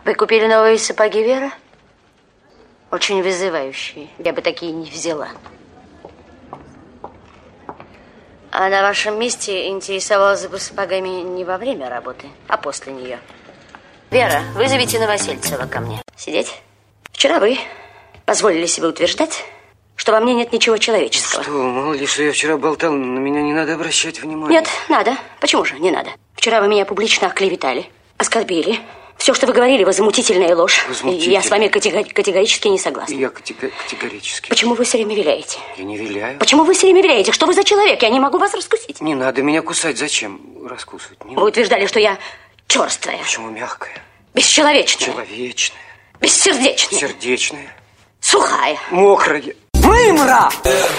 Вы купили новые сапоги, Вера? Очень вызывающие. Я бы такие не взяла. А на вашем месте интересовалась бы сапогами не во время работы, а после нее. Вера, вызовите Новосельцева ко мне. Сидеть? Вчера вы позволили себе утверждать, что во мне нет ничего человеческого. Что, мало ли, что я вчера болтал, на меня не надо обращать внимания. Нет, надо. Почему же не надо? Вчера вы меня публично оклеветали, оскорбили. Все, что вы говорили, возмутительная ложь. Я с вами категорически не согласна. Я категорически. Почему вы все время виляете? Я не виляю. Почему вы все время виляете? Что вы за человек? Я не могу вас раскусить. Не надо меня кусать. Зачем раскусывать? Вы утверждали, что я черствая. Почему мягкая? Бесчеловечная. Человечная. Бессердечная. Сердечная. Сухая. Мокрая. Мымра!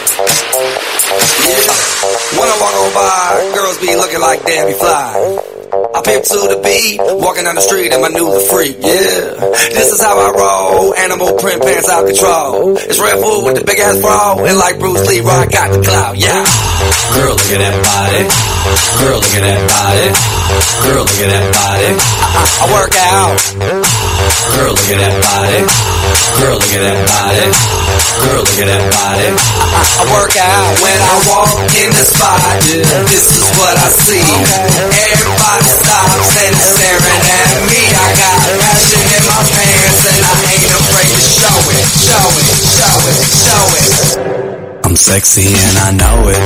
When I walk on by, girls be looking like Debbie Fly. I pimp to the beat, walking down the street and my new the freak, yeah. This is how I roll, animal print pants out control. It's Red Bull with the big ass bra, and like Bruce Lee, I got the clout, yeah. Girl, look at that body. Girl, look at that body. Girl, look at that body. I work out. Girl, look at that body. Girl, look at that body. Girl, look at that body. I work out when I walk in the spot. This is what I see. Everybody stops and is staring at me. I got passion in my pants and I ain't afraid to show it, show it, show it, show it. I'm sexy and I know it.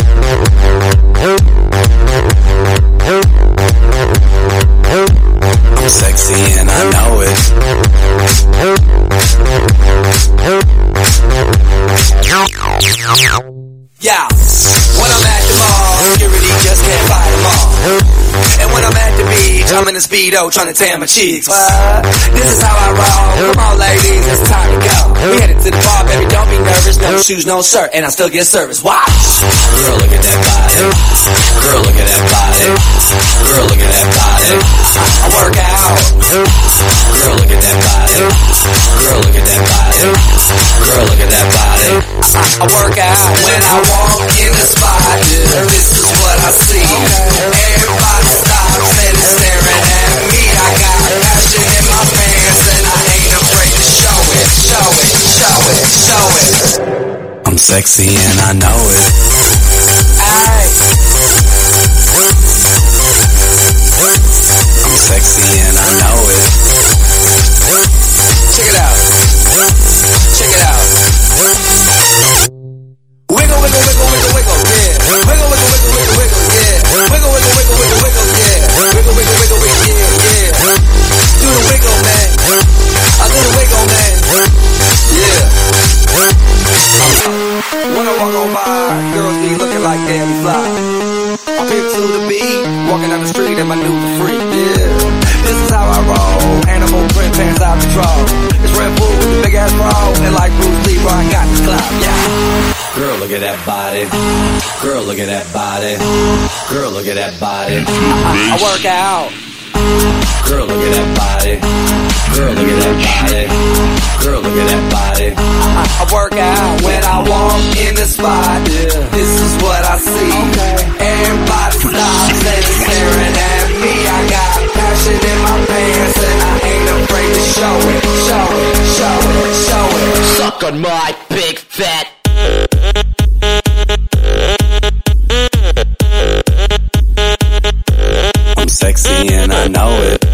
I'm sexy and I know it. Yeah, when I'm at the mall, security just can't fight them all. And when I'm at the beach, I'm in a Speedo trying to tan my cheeks. This is how I roll. Come on, ladies, it's time to go. We headed to the bar, baby, don't be nervous. No shoes, no shirt, and I still get service. Watch. Girl, look at that body. Girl, look at that body. Girl, look at that body. I work out. Girl, look at that body. Girl, look at that body. Girl, look at that body. I work out when I walk in the spot. This is what I see. Everybody stops and is staring at me. I got passion in my pants and I ain't afraid to show it, show it, show it, show it. I'm sexy and I know it. Aye. I'm sexy and I know it. Check it out. Check it out. Wiggle, wiggle, wiggle, wiggle, wiggle, yeah. Wiggle, wiggle, wiggle, wiggle, wiggle, yeah. Wiggle, wiggle, wiggle, wiggle, wiggle, yeah. Wiggle, wiggle, wiggle, wiggle, yeah, yeah. Do the wiggle, man. I do the wiggle, man. Yeah. When I walk on by, girls be looking like Debbie Fly. I pimp to the beat, walking down the street and my new the freak, yeah. This is how I roll, animal print pants out control. It's Red Bull with the big ass bra, and like Bruce Lee, I got the clout, yeah. Girl, look at that body. Girl, look at that body. Girl, look at that body. I work out. Girl, look at that body. Girl, look at that body. Girl, look at that body. I work out when I walk in the spot. This is what I see. Everybody stops and is staring at me. I got passion in my pants and I ain't afraid to show it, show it, show it, show it. Suck on my big fat. I'm sexy and I know it.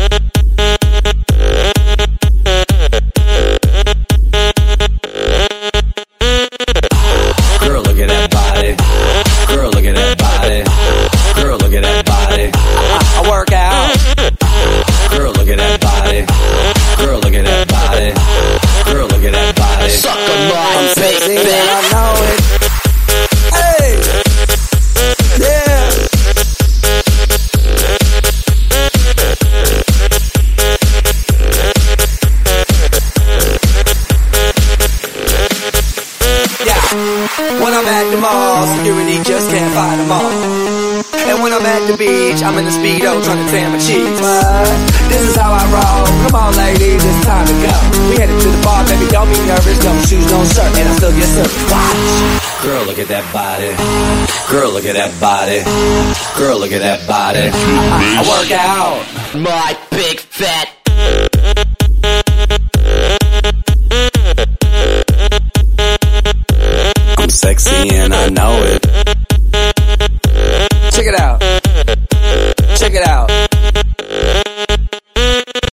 Girl, look at that body. Girl, look at that body. Girl, look at that body. I work out. Girl, look at that body. Girl, look at that body. Girl, look at that body. Suck on my I'm big sexy fat. and I know it. Hey, yeah. When I'm at the mall, security just can't fight them all. And when I'm at the beach, I'm in a Speedo trying to tan my cheeks. This is how I roll. Come on, ladies, it's time to go. We headed to the bar, baby, don't be nervous. No shoes, no shirt, and I still get service. Watch. Girl, look at that body. Girl, look at that body. Girl, look at that body. I work out. My big fat